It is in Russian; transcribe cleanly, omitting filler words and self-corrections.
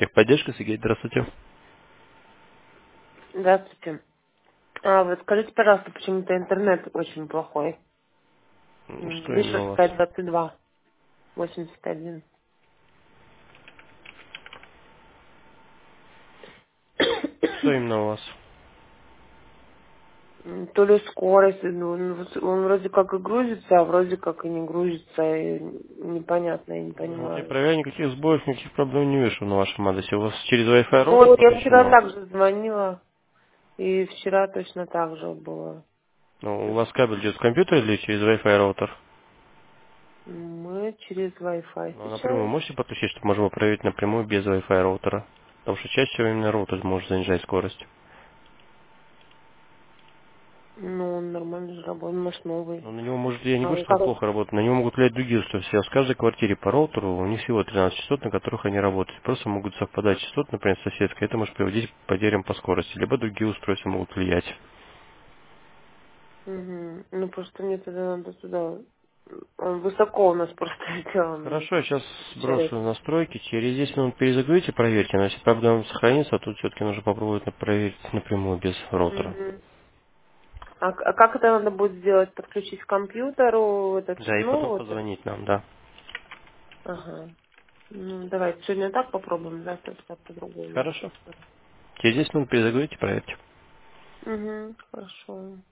Техподдержка, Сергей, здравствуйте. Здравствуйте. Вот скажите, пожалуйста, почему-то интернет очень плохой. Что именно у Вишерская, вас? 22, 81. Что именно у вас? То ли скорость, ну, он вроде как и грузится, а вроде как и не грузится, и непонятно, я не Я понимаю. проверяю, никаких сбоев, никаких проблем не вижу на вашем адресе. У вас через Wi-Fi Ну, роутер вот я вчера подключено? также звонила, и вчера точно так же было. Ну, у вас кабель идет с компьютера или через Wi-Fi роутер? Мы через Wi-Fi Ну, напрямую сейчас. можете подключить, чтобы можно было проверить напрямую без Wi-Fi роутера? Потому что чаще всего именно роутер может занижать скорость. Ну, он нормально же работает, может, новый. Но на него может, я не А говорю, вы что он как? плохо работает, на него могут влиять другие устройства. Сейчас в каждой квартире по роутеру у них всего 13 частот, на которых они работают. Просто могут совпадать частоты, например, с соседской. Это может приводить к потерям по скорости. Либо другие устройства могут влиять. Угу. Ну, просто мне тогда надо туда. Он высоко у нас просто сделан. Хорошо, я сейчас Получается. сброшу настройки. Через 10 минут перезагрузите, проверьте. Но если проблема сохранится, то все-таки нужно попробовать проверить напрямую без роутера. Мгм. А как это надо будет сделать? Подключить к компьютеру этот, Да, и ну потом вот. позвонить нам, да. Ага. Ну, давайте сегодня так попробуем, завтра так по-другому. Хорошо. Через 10 минут перезагрузите, проверьте. Угу, хорошо.